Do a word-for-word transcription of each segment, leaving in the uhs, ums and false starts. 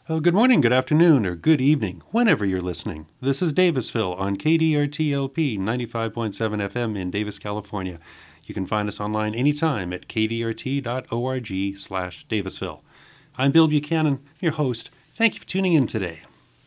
Uh, good morning, good afternoon, or good evening, whenever you're listening. This is Davisville on K D R T L P ninety-five point seven F M in Davis, California. You can find us online anytime at k d r t dot org slash Davisville. I'm Bill Buchanan, your host. Thank you for tuning in today.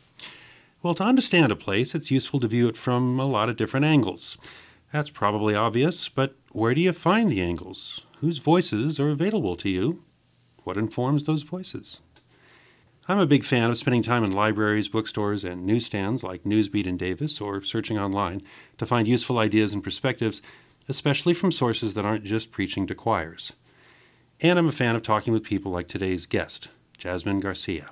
Well, to understand a place, it's useful to view it from a lot of different angles. That's probably obvious, but where do you find the angles? Whose voices are available to you? What informs those voices? I'm a big fan of spending time in libraries, bookstores, and newsstands like Newsbeat in Davis, or searching online to find useful ideas and perspectives, especially from sources that aren't just preaching to choirs. And I'm a fan of talking with people like today's guest, Jasmine Garcia.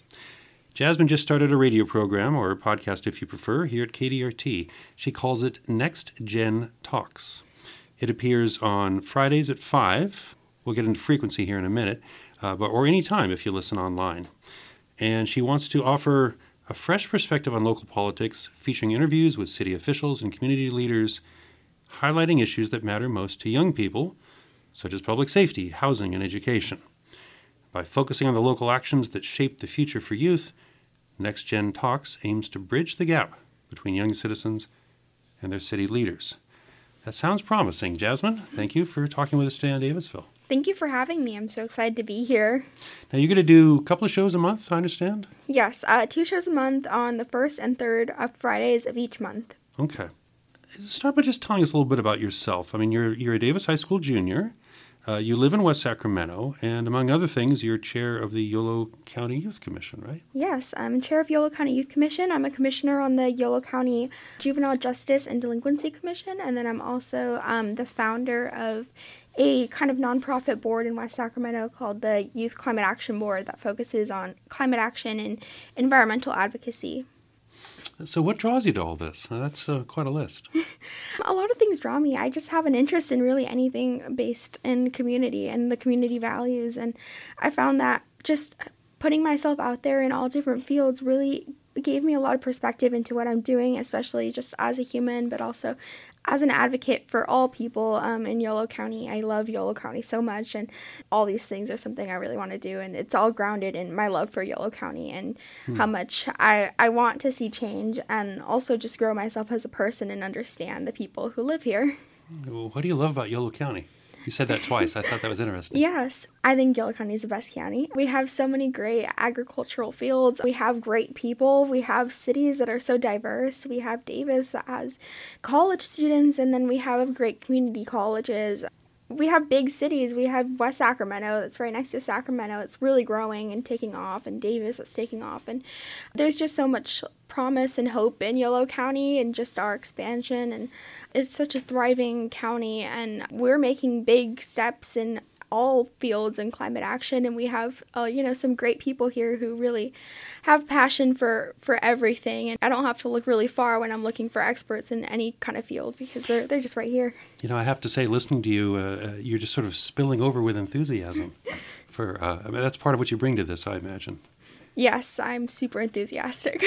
Jasmine just started a radio program, or a podcast if you prefer, here at K D R T. She calls it Next Gen Talks. It appears on Fridays at five. We'll get into frequency here in a minute, uh, but or any time if you listen online. And she wants to offer a fresh perspective on local politics, featuring interviews with city officials and community leaders, highlighting issues that matter most to young people, such as public safety, housing, and education. By focusing on the local actions that shape the future for youth, Next Gen Talks aims to bridge the gap between young citizens and their city leaders. That sounds promising. Jasmine, thank you for talking with us today on Davisville. Thank you for having me. I'm so excited to be here. Now, you're going to do a couple of shows a month, I understand? Yes, uh, two shows a month on the first and third of Fridays of each month. Okay. Start by just telling us a little bit about yourself. I mean, you're you're a Davis High School junior. Uh, you live in West Sacramento, and among other things, you're chair of the Yolo County Youth Commission, right? Yes, I'm chair of Yolo County Youth Commission. I'm a commissioner on the Yolo County Juvenile Justice and Delinquency Commission, and then I'm also um, the founder of a kind of nonprofit board in West Sacramento called the Youth Climate Action Board that focuses on climate action and environmental advocacy. So what draws you to all this? Now, that's uh, quite a list. A lot of things draw me. I just have an interest in really anything based in community and the community values. And I found that just putting myself out there in all different fields really gave me a lot of perspective into what I'm doing, especially just as a human, but also as an advocate for all people um, in Yolo County. I love Yolo County so much, and all these things are something I really want to do, and it's all grounded in my love for Yolo County and hmm. how much I, I want to see change, and also just grow myself as a person and understand the people who live here. Well, what do you love about Yolo County? You said that twice. I thought that was interesting. Yes. I think Yolo County is the best county. We have so many great agricultural fields. We have great people. We have cities that are so diverse. We have Davis that has college students, and then we have great community colleges. We have big cities. We have West Sacramento that's right next to Sacramento. It's really growing and taking off, and Davis that's taking off. And there's just so much promise and hope in Yolo County and just our expansion. And it's such a thriving county, and we're making big steps in all fields in climate action, and we have uh, you know some great people here who really have passion for, for everything, and I don't have to look really far when I'm looking for experts in any kind of field because they're they're just right here. You know, I have to say, listening to you, uh, you're just sort of spilling over with enthusiasm. For uh, I mean, that's part of what you bring to this, I imagine. Yes, I'm super enthusiastic.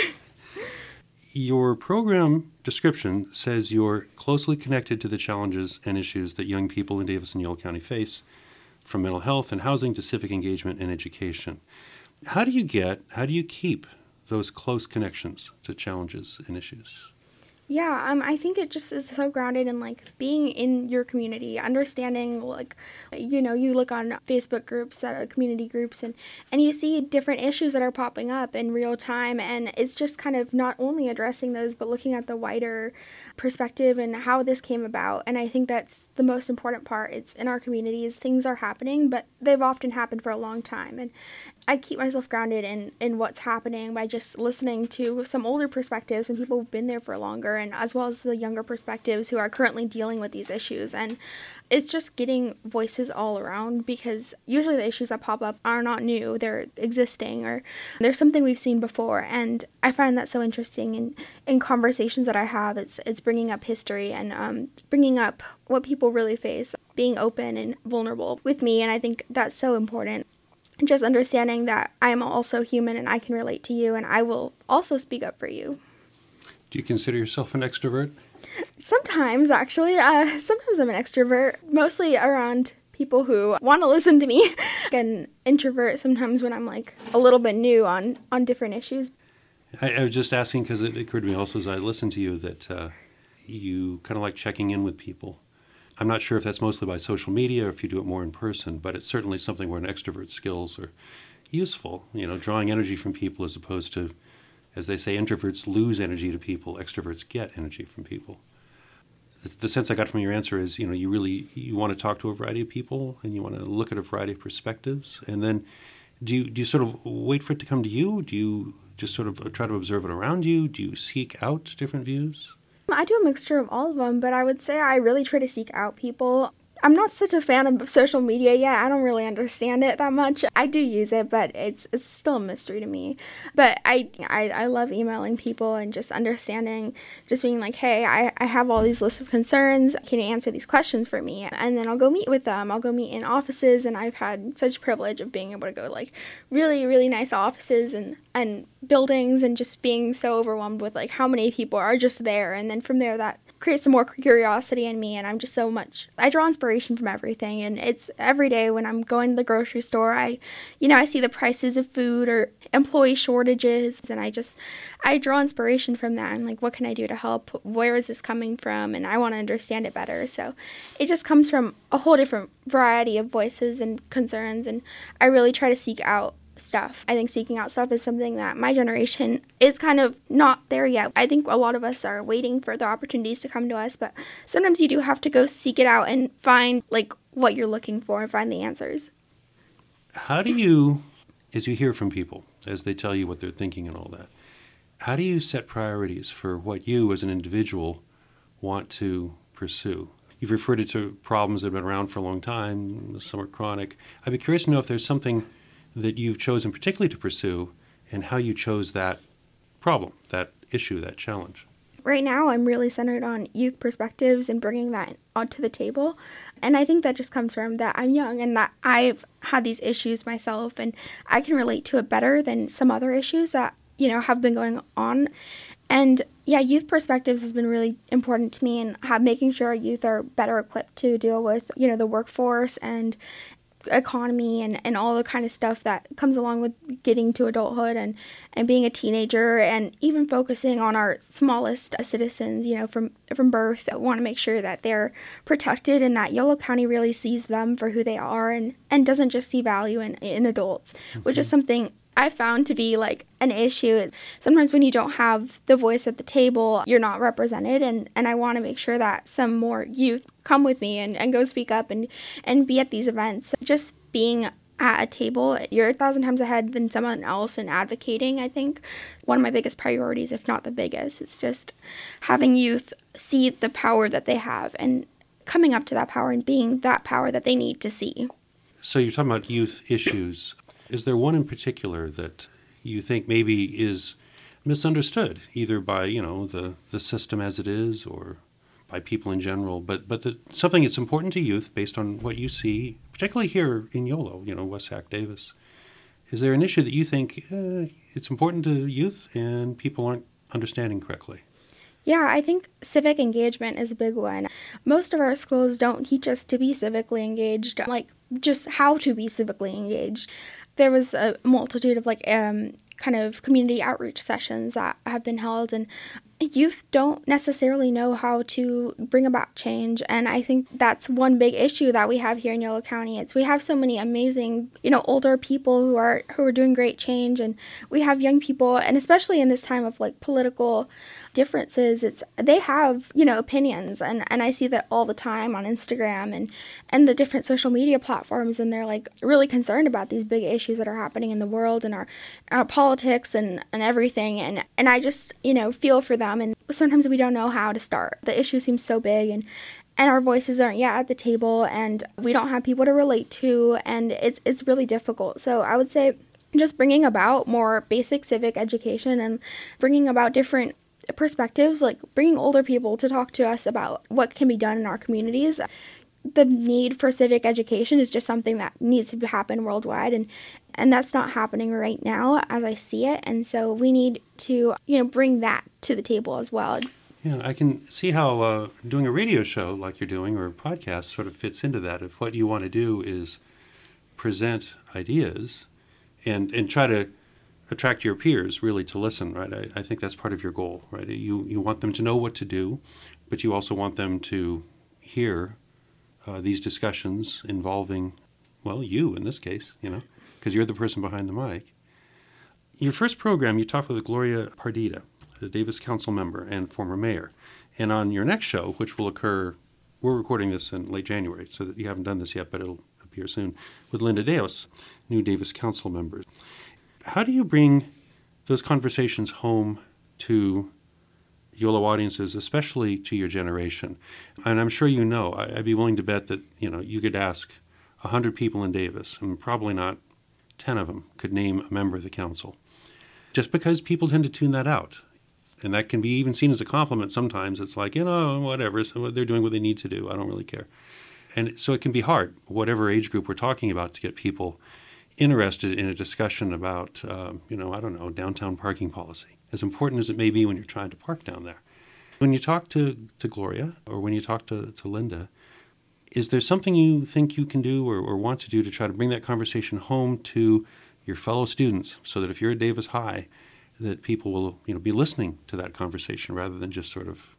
Your program description says you're closely connected to the challenges and issues that young people in Davis and Yolo County face, from mental health and housing to civic engagement and education. How do you get, how do you keep those close connections to challenges and issues? Yeah, um, I think it just is so grounded in, like, being in your community, understanding, like, you know, you look on Facebook groups that are community groups, and, and you see different issues that are popping up in real time, and it's just kind of not only addressing those, but looking at the wider perspective and how this came about. And I think that's the most important part. It's in our communities, things are happening, but they've often happened for a long time, and I keep myself grounded in, in what's happening by just listening to some older perspectives and people who've been there for longer, and as well as the younger perspectives who are currently dealing with these issues. And it's just getting voices all around, because usually the issues that pop up are not new. They're existing, or there's something we've seen before. And I find that so interesting in, in conversations that I have. It's it's bringing up history and um, bringing up what people really face, being open and vulnerable with me. And I think that's so important. Just understanding that I'm also human and I can relate to you, and I will also speak up for you. Do you consider yourself an extrovert? Sometimes, actually. Uh, sometimes I'm an extrovert, mostly around people people who want to listen to me. An introvert sometimes when I'm like a little bit new on, on different issues. I, I was just asking because it occurred to me also as I listened to you that uh, you kind of like checking in with people. I'm not sure if that's mostly by social media or if you do it more in person, but it's certainly something where an extrovert's skills are useful, you know, drawing energy from people as opposed to, as they say, introverts lose energy to people, extroverts get energy from people. The, the sense I got from your answer is, you know, you really, you want to talk to a variety of people and you want to look at a variety of perspectives. And then do you, do you sort of wait for it to come to you? Do you just sort of try to observe it around you? Do you seek out different views? I do a mixture of all of them, but I would say I really try to seek out people. I'm not such a fan of social media yet. I don't really understand it that much. I do use it, but it's it's still a mystery to me. But I I, I love emailing people and just understanding, just being like, hey, I, I have all these lists of concerns. Can you answer these questions for me? And then I'll go meet with them. I'll go meet in offices, and I've had such privilege of being able to go to like really, really nice offices and, and buildings and just being so overwhelmed with like how many people are just there. And then from there, that creates some more curiosity in me, and I'm just so much, I draw inspiration from everything. And it's every day when I'm going to the grocery store, I, you know, I see the prices of food or employee shortages, and I just, I draw inspiration from that. I'm like, what can I do to help? Where is this coming from? And I want to understand it better. So it just comes from a whole different variety of voices and concerns, and I really try to seek out stuff. I think seeking out stuff is something that my generation is kind of not there yet. I think a lot of us are waiting for the opportunities to come to us, but sometimes you do have to go seek it out and find like what you're looking for and find the answers. How do you, as you hear from people, as they tell you what they're thinking and all that, how do you set priorities for what you as an individual want to pursue? You've referred it to problems that have been around for a long time, some are chronic. I'd be curious to know if there's something that you've chosen particularly to pursue and how you chose that problem, that issue, that challenge. Right now, I'm really centered on youth perspectives and bringing that onto the table. And I think that just comes from that I'm young and that I've had these issues myself, and I can relate to it better than some other issues that, you know, have been going on. And yeah, youth perspectives has been really important to me, and have, making sure our youth are better equipped to deal with, you know, the workforce and economy and, and all the kind of stuff that comes along with getting to adulthood and, and being a teenager, and even focusing on our smallest citizens, you know, from from birth. I want to make sure that they're protected and that Yolo County really sees them for who they are and, and doesn't just see value in, in adults, mm-hmm. which is something I found to be like an issue. Sometimes when you don't have the voice at the table, you're not represented, and, and I want to make sure that some more youth come with me and, and go speak up and, and be at these events. Just being at a table, you're a thousand times ahead than someone else, and advocating, I think, one of my biggest priorities, if not the biggest. It's just having youth see the power that they have and coming up to that power and being that power that they need to see. So you're talking about youth issues. Is there one in particular that you think maybe is misunderstood, either by, you know, the, the system as it is or by people in general, but but the, something that's important to youth based on what you see, particularly here in Yolo, you know, West Sac Davis? Is there an issue that you think uh, it's important to youth and people aren't understanding correctly? Yeah, I think civic engagement is a big one. Most of our schools don't teach us to be civically engaged, like just how to be civically engaged. There was a multitude of like um, kind of community outreach sessions that have been held, and youth don't necessarily know how to bring about change. And I think that's one big issue that we have here in Yolo County. It's we have so many amazing, you know, older people who are who are doing great change, and we have young people, and especially in this time of like political differences, it's they have, you know, opinions, and, and I see that all the time on Instagram and, and the different social media platforms, and they're like really concerned about these big issues that are happening in the world and our, our politics and, and everything, and, and I just, you know, feel for them, and sometimes we don't know how to start. The issue seems so big, and and our voices aren't yet at the table, and we don't have people to relate to, and it's it's really difficult. So I would say just bringing about more basic civic education and bringing about different perspectives, like bringing older people to talk to us about what can be done in our communities. The need for civic education is just something that needs to happen worldwide, and and that's not happening right now as I see it, and so we need to, you know, bring that to the table as well. Yeah, I can see how uh, doing a radio show like you're doing or a podcast sort of fits into that. If what you want to do is present ideas and, and try to attract your peers really to listen, right? I, I think that's part of your goal, right? You, you want them to know what to do, but you also want them to hear uh, these discussions involving, well, you in this case, you know, because you're the person behind the mic. Your first program, you talked with Gloria Pardita, the Davis Council member and former mayor. And on your next show, which will occur, we're recording this in late January, so that you haven't done this yet, but it'll appear soon, with Linda Deos, new Davis Council member. How do you bring those conversations home to YOLO audiences, especially to your generation? And I'm sure you know, I'd be willing to bet that, you know, you could ask one hundred people in Davis, and probably not ten of them could name a member of the council, just because people tend to tune that out. And that can be even seen as a compliment sometimes. It's like, you know, whatever, so they're doing what they need to do. I don't really care. And so it can be hard, whatever age group we're talking about, to get people interested in a discussion about, um, you know, I don't know, downtown parking policy, as important as it may be when you're trying to park down there. When you talk to, to Gloria or when you talk to, to Linda, is there something you think you can do or, or want to do to try to bring that conversation home to your fellow students so that if you're at Davis High, that people will, you know, be listening to that conversation rather than just sort of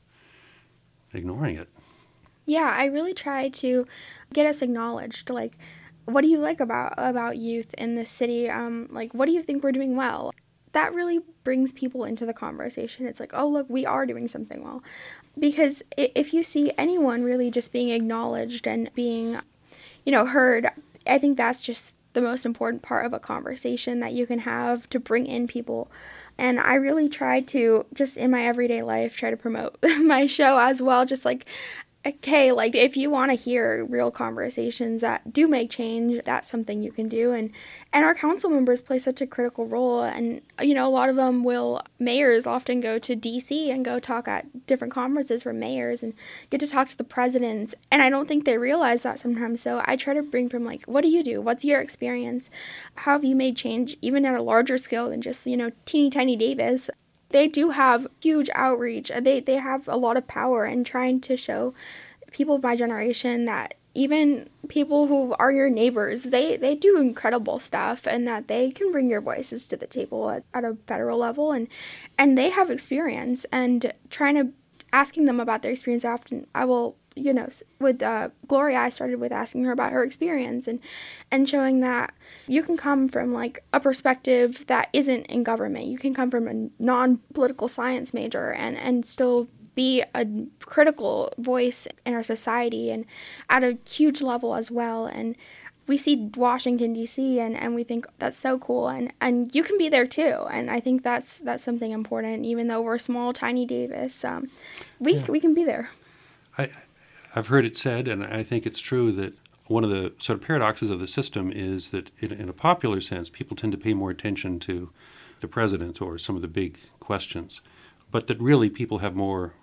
ignoring it? Yeah, I really try to get us acknowledged. Like, what do you like about about youth in this city? Um, like, what do you think we're doing well? That really brings people into the conversation. It's like, oh, look, we are doing something well. Because if you see anyone really just being acknowledged and being, you know, heard, I think that's just the most important part of a conversation that you can have to bring in people. And I really try to, just in my everyday life, try to promote my show as well. Just like, okay, like if you want to hear real conversations that do make change, that's something you can do. And and our council members play such a critical role. And, you know, a lot of them will, mayors often go to D C and go talk at different conferences for mayors and get to talk to the presidents. And I don't think they realize that sometimes. So I try to bring from like, what do you do? What's your experience? How have you made change even at a larger scale than just, you know, teeny tiny Davis? They do have huge outreach. They they have a lot of power in trying to show people of my generation that even people who are your neighbors, they, they do incredible stuff and that they can bring your voices to the table at, at a federal level. And, and they have experience, and trying to asking them about their experience often, I will, you know, with uh, Gloria, I started with asking her about her experience and, and showing that you can come from like a perspective that isn't in government. You can come from a non-political science major and, and still be a critical voice in our society and at a huge level as well. And we see Washington, D C, and, and we think that's so cool. And, and you can be there too. And I think that's that's something important. Even though we're small, tiny Davis, um, we yeah. we can be there. I, I've heard it said, and I think it's true, that one of the sort of paradoxes of the system is that in, in a popular sense, people tend to pay more attention to the president or some of the big questions, but that really people have more,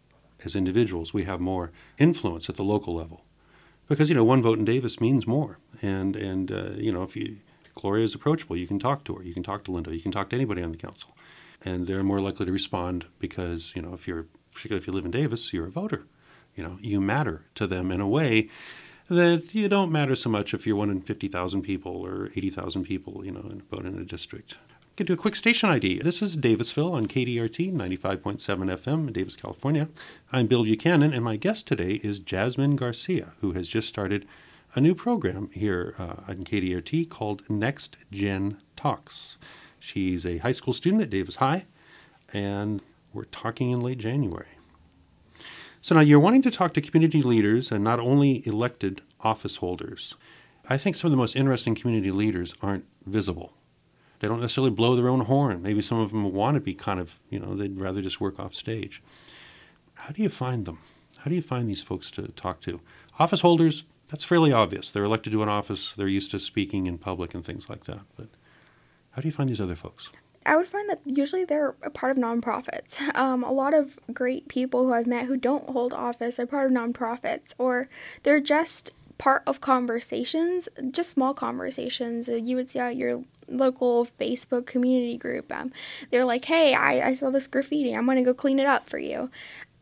as individuals, we have more influence at the local level. Because, you know, one vote in Davis means more. And, and uh, you know, if you, Gloria is approachable, you can talk to her, you can talk to Linda, you can talk to anybody on the council. And they're more likely to respond because, you know, if you're, particularly if you live in Davis, you're a voter. You know, you matter to them in a way that you don't matter so much if you're one in fifty thousand people or eighty thousand people, you know, and vote in a district. Get to a quick station I D. This is Davisville on K D R T ninety-five point seven F M in Davis, California. I'm Bill Buchanan, and my guest today is Jasmine Garcia, who has just started a new program here uh, on K D R T called Next Gen Talks. She's a high school student at Davis High, and we're talking in late January. So now you're wanting to talk to community leaders and not only elected office holders. I think some of the most interesting community leaders aren't visible. They don't necessarily blow their own horn. Maybe some of them want to be kind of, you know, they'd rather just work off stage. How do you find them? How do you find these folks to talk to? Office holders, that's fairly obvious. They're elected to an office. They're used to speaking in public and things like that. But how do you find these other folks? I would find that usually they're a part of nonprofits. Um, a lot of great people who I've met who don't hold office are part of nonprofits, or they're just part of conversations, just small conversations you would see at your local Facebook community group. Um, they're like, hey, I, I saw this graffiti. I'm going to go clean it up for you.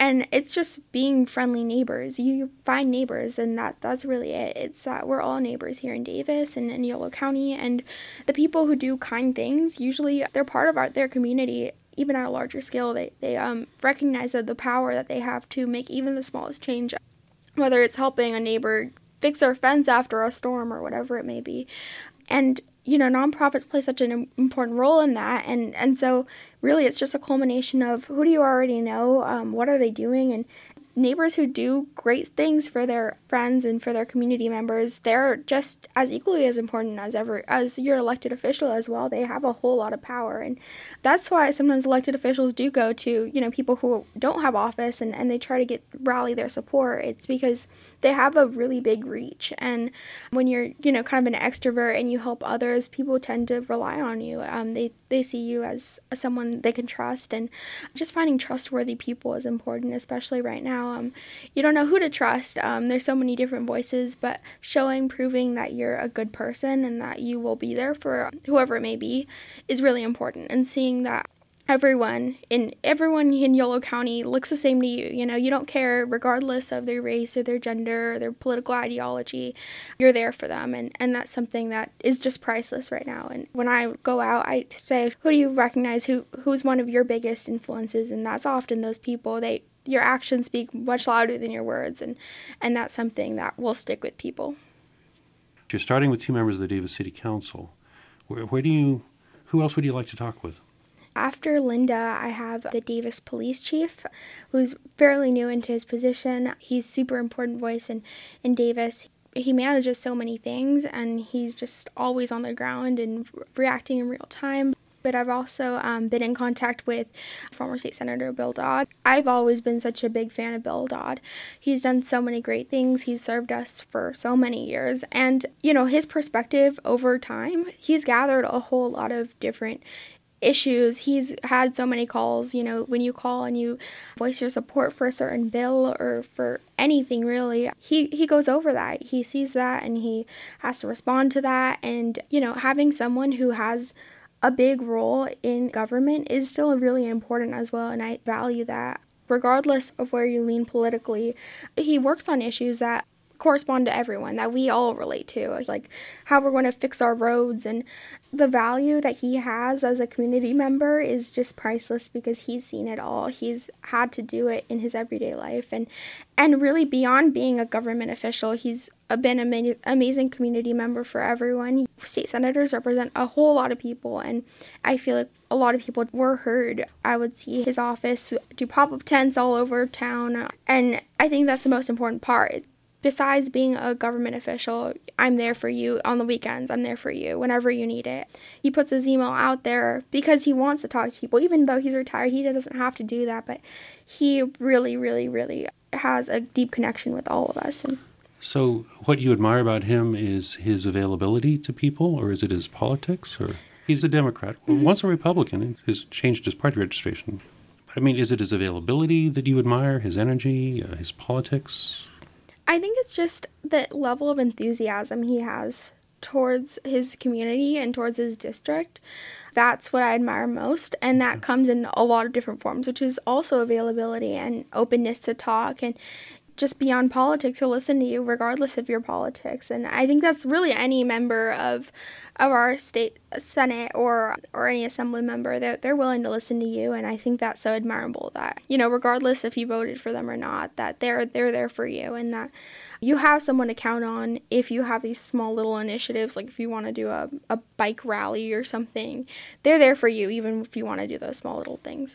And it's just being friendly neighbors. You find neighbors, and that that's really it. It's uh, we're all neighbors here in Davis and in Yolo County, and the people who do kind things, usually they're part of our, their community. Even at a larger scale, they, they um, recognize that the power that they have to make even the smallest change, whether it's helping a neighbor fix their fence after a storm or whatever it may be. And you know, nonprofits play such an important role in that, and, and so really it's just a culmination of who do you already know, um, what are they doing, and neighbors who do great things for their friends and for their community members, they're just as equally as important as ever as your elected official as well. They have a whole lot of power, and that's why sometimes elected officials do go to, you know, people who don't have office and, and they try to get rally their support. It's because they have a really big reach, and when you're, you know, kind of an extrovert and you help others, people tend to rely on you. Um, they, they see you as someone they can trust, and just finding trustworthy people is important, especially right now. Um, you don't know who to trust. Um, there's so many different voices, but showing, proving that you're a good person and that you will be there for whoever it may be is really important. And seeing that everyone in everyone in Yolo County looks the same to you. You know, you don't care regardless of their race or their gender or their political ideology. You're there for them, and, and that's something that is just priceless right now. And when I go out, I say, who do you recognize? Who who's one of your biggest influences? And that's often those people. They your actions speak much louder than your words, and, and that's something that will stick with people. You're starting with two members of the Davis City Council. Where, where do you, who else would you like to talk with? After Linda, I have the Davis Police Chief, who's fairly new into his position. He's a super important voice in, in Davis. He manages so many things, and he's just always on the ground and reacting in real time. But I've also um, been in contact with former State Senator Bill Dodd. I've always been such a big fan of Bill Dodd. He's done so many great things. He's served us for so many years. And, you know, his perspective over time, he's gathered a whole lot of different issues. He's had so many calls. You know, when you call and you voice your support for a certain bill or for anything really, he, he goes over that. He sees that and he has to respond to that. And, you know, having someone who has a big role in government is still really important as well, and I value that. Regardless of where you lean politically, he works on issues that correspond to everyone, that we all relate to, like how we're going to fix our roads, and the value that he has as a community member is just priceless because he's seen it all. He's had to do it in his everyday life, and and really beyond being a government official, he's been an amazing community member for everyone. State senators represent a whole lot of people, and I feel like a lot of people were heard. I would see his office do pop-up tents all over town, and I think that's the most important part. Besides being a government official, I'm there for you on the weekends. I'm there for you whenever you need it. He puts his email out there because he wants to talk to people. Even though he's retired, he doesn't have to do that, but he really, really, really has a deep connection with all of us. And so what you admire about him is his availability to people, or is it his politics? Or he's a Democrat, well, mm-hmm. once a Republican, and has changed his party registration. But I mean, is it his availability that you admire, his energy, uh, his politics? I think it's just the level of enthusiasm he has towards his community and towards his district. That's what I admire most, and that comes in a lot of different forms, which is also availability and openness to talk and just beyond politics. He'll listen to you regardless of your politics, and I think that's really any member of of our state senate or or any assembly member, that they're willing to listen to you, and I think that's so admirable that, you know, regardless if you voted for them or not, that they're they're there for you, and that you have someone to count on if you have these small little initiatives, like if you want to do a, a bike rally or something, they're there for you even if you want to do those small little things.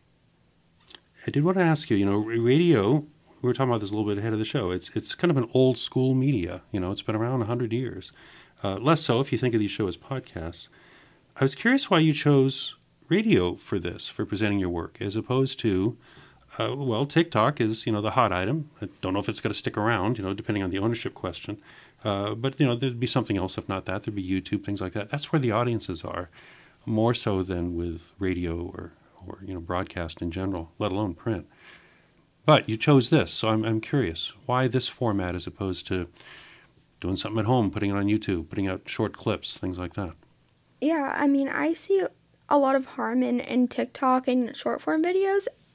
I did want to ask you, you know, radio, we were talking about this a little bit ahead of the show, it's it's kind of an old school media, you know, it's been around one hundred years. Uh, less so if you think of these shows as podcasts. I was curious why you chose radio for this, for presenting your work, as opposed to, uh, well, TikTok is, you know, the hot item. I don't know if it's going to stick around, you know, depending on the ownership question. Uh, but, you know, there'd be something else. If not that, there'd be YouTube, things like that. That's where the audiences are, more so than with radio or, or you know, broadcast in general, let alone print. But you chose this, so I'm I'm curious. Why this format as opposed to doing something at home, putting it on YouTube, putting out short clips, things like that? Yeah, I mean, I see a lot of harm in, in TikTok and short form videos.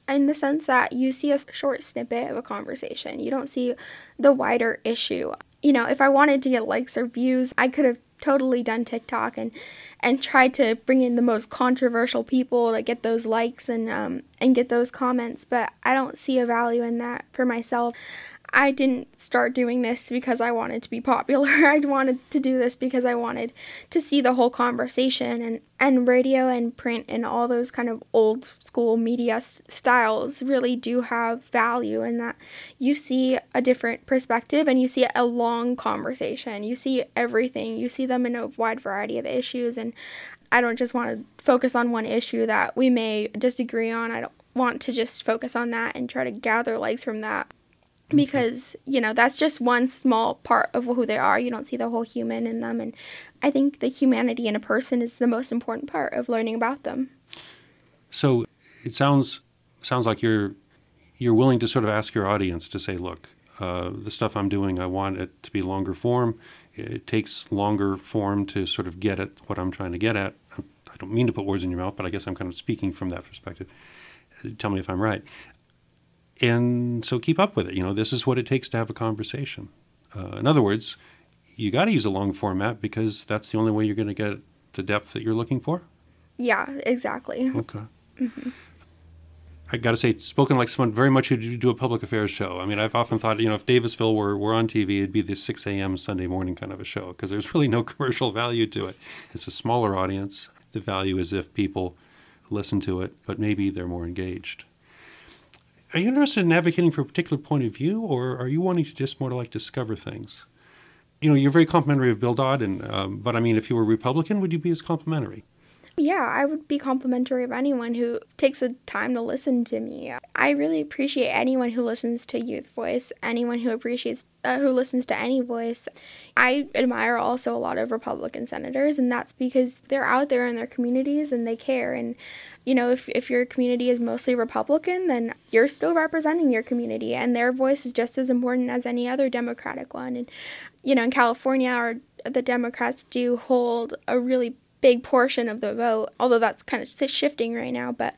in the sense that you see a short snippet of a conversation. You don't see the wider issue. You know, if I wanted to get likes or views, I could have totally done TikTok and and tried to bring in the most controversial people to get those likes and um and get those comments, but I don't see a value in that for myself. I didn't start doing this because I wanted to be popular. I wanted to do this because I wanted to see the whole conversation, and, and radio and print and all those kind of old school media s- styles really do have value in that you see a different perspective and you see a long conversation. You see everything. You see them in a wide variety of issues, and I don't just want to focus on one issue that we may disagree on. I don't want to just focus on that and try to gather likes from that. Because, you know, that's just one small part of who they are. You don't see the whole human in them. And I think the humanity in a person is the most important part of learning about them. So it sounds sounds like you're you're willing to sort of ask your audience to say, look, uh, the stuff I'm doing, I want it to be longer form. It takes longer form to sort of get at what I'm trying to get at. I don't mean to put words in your mouth, but I guess I'm kind of speaking from that perspective. Tell me if I'm right. And so keep up with it. You know, this is what it takes to have a conversation. Uh, in other words, you got to use a long format because that's the only way you're going to get the depth that you're looking for? Yeah, exactly. Okay. Mm-hmm. I got to say, spoken like someone very much who do a public affairs show. I mean, I've often thought, you know, if Davisville were, were on T V, it'd be the six a.m. Sunday morning kind of a show because there's really no commercial value to it. It's a smaller audience. The value is if people listen to it, but maybe they're more engaged. Are you interested in advocating for a particular point of view, or are you wanting to just more to like discover things? You know, you're very complimentary of Bill Dodd, and um, but I mean, if you were Republican, would you be as complimentary? Yeah, I would be complimentary of anyone who takes the time to listen to me. I really appreciate anyone who listens to Youth Voice, anyone who appreciates, uh, who listens to any voice. I admire also a lot of Republican senators, and that's because they're out there in their communities and they care. And, you know, if, if your community is mostly Republican, then you're still representing your community, and their voice is just as important as any other Democratic one. And, you know, in California, our, the Democrats do hold a really big portion of the vote, although that's kind of shifting right now. But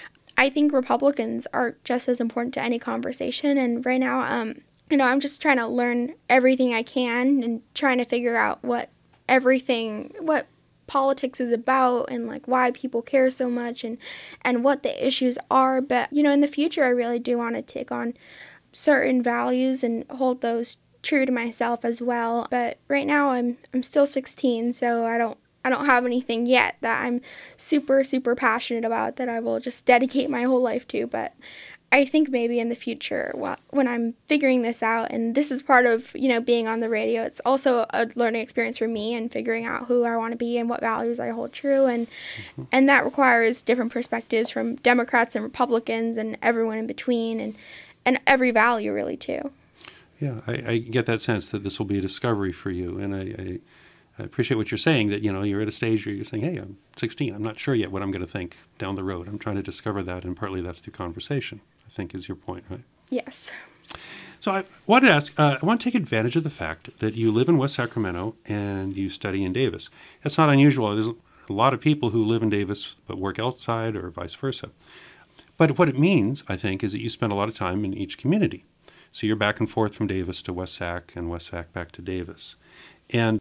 I think Republicans are just as important to any conversation. And right now, um, you know, I'm just trying to learn everything I can and trying to figure out what everything, what politics is about and like why people care so much and, and what the issues are. But, you know, in the future, I really do want to take on certain values and hold those true to myself as well. But right now, I'm I'm still sixteen, so I don't I don't have anything yet that I'm super, super passionate about that I will just dedicate my whole life to. But I think maybe in the future, when I'm figuring this out, and this is part of, you know, being on the radio, it's also a learning experience for me and figuring out who I want to be and what values I hold true. And mm-hmm. and that requires different perspectives from Democrats and Republicans and everyone in between and, and every value really too. Yeah, I, I get that sense that this will be a discovery for you. And I... I I appreciate what you're saying, that, you know, you're at a stage where you're saying, hey, I'm sixteen. I'm not sure yet what I'm going to think down the road. I'm trying to discover that, and partly that's through conversation, I think is your point, right? Yes. So I wanted to ask, uh, I want to take advantage of the fact that you live in West Sacramento and you study in Davis. That's not unusual. There's a lot of people who live in Davis but work outside or vice versa. But what it means, I think, is that you spend a lot of time in each community. So you're back and forth from Davis to West Sac and West Sac back to Davis. And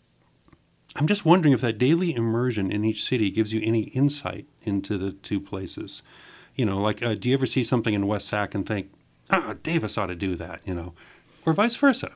I'm just wondering if that daily immersion in each city gives you any insight into the two places. You know, like, uh, do you ever see something in West Sac and think, ah, Davis ought to do that, you know, or vice versa?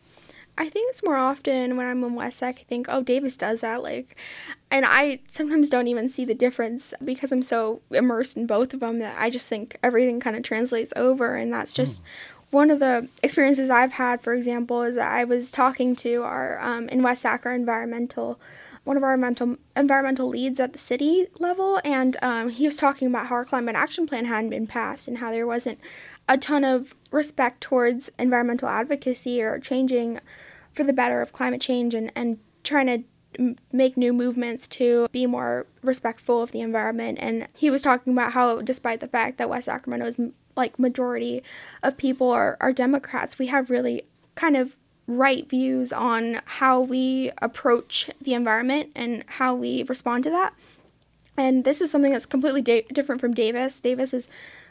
I think it's more often when I'm in West Sac, I think, oh, Davis does that, like, and I sometimes don't even see the difference because I'm so immersed in both of them that I just think everything kind of translates over, and that's just... Hmm. One of the experiences I've had, for example, is that I was talking to our, um, in West Sac, our environmental, one of our environmental, environmental leads at the city level, and um, he was talking about how our climate action plan hadn't been passed and how there wasn't a ton of respect towards environmental advocacy or changing for the better of climate change and, and trying to m- make new movements to be more respectful of the environment. And he was talking about how, despite the fact that West Sacramento is like majority of people are, are Democrats, we have really kind of right views on how we approach the environment and how we respond to that. And this is something that's completely da- different from Davis. Davis is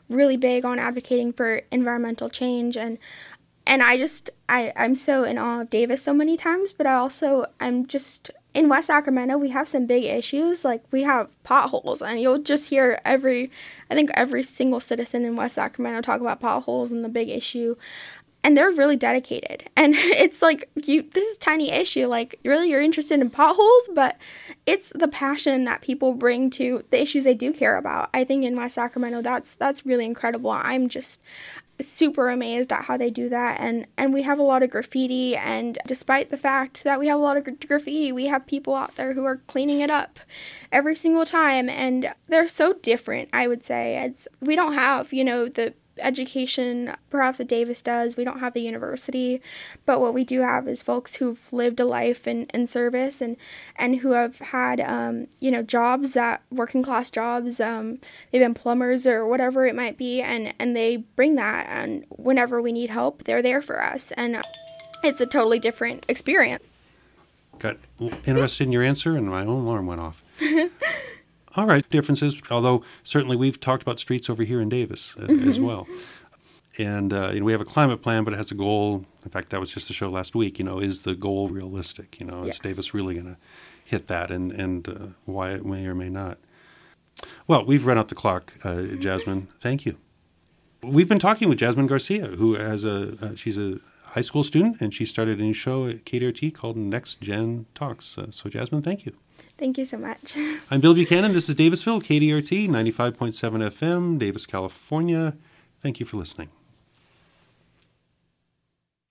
really big on advocating for environmental change. And and I just, I, I'm so in awe of Davis so many times, but I also, I'm just, in West Sacramento, we have some big issues. Like, we have potholes, and you'll just hear every, I think every single citizen in West Sacramento talk about potholes and the big issue. And they're really dedicated. And it's like, you, this is a tiny issue. Like, really, you're interested in potholes, but it's the passion that people bring to the issues they do care about. I think in West Sacramento, that's that's really incredible. I'm just super amazed at how they do that. And, and we have a lot of graffiti. And despite the fact that we have a lot of graffiti, we have people out there who are cleaning it up every single time. And they're so different, I would say. It's we don't have, you know, the education perhaps that Davis does. We don't have the university, but what we do have is folks who've lived a life in, in service and and who have had um, you know jobs, that working class jobs. Um, they've been plumbers or whatever it might be, and and they bring that, and whenever we need help, they're there for us, and it's a totally different experience. Got interested in your answer, and my own alarm went off. All right, differences, although certainly we've talked about streets over here in Davis uh, mm-hmm. as well. And uh, you know, we have a climate plan, but it has a goal. In fact, that was just the show last week. You know, is the goal realistic? You know, is yes. Davis really going to hit that, and, and uh, why it may or may not? Well, we've run out the clock, uh, Jasmine. Thank you. We've been talking with Jasmine Garcia, who has a, uh, she's a high school student, and she started a new show at K D R T called Next Gen Talks. Uh, so, Jasmine, thank you. Thank you so much. I'm Bill Buchanan. This is Davisville, K D R T, ninety-five point seven F M, Davis, California. Thank you for listening.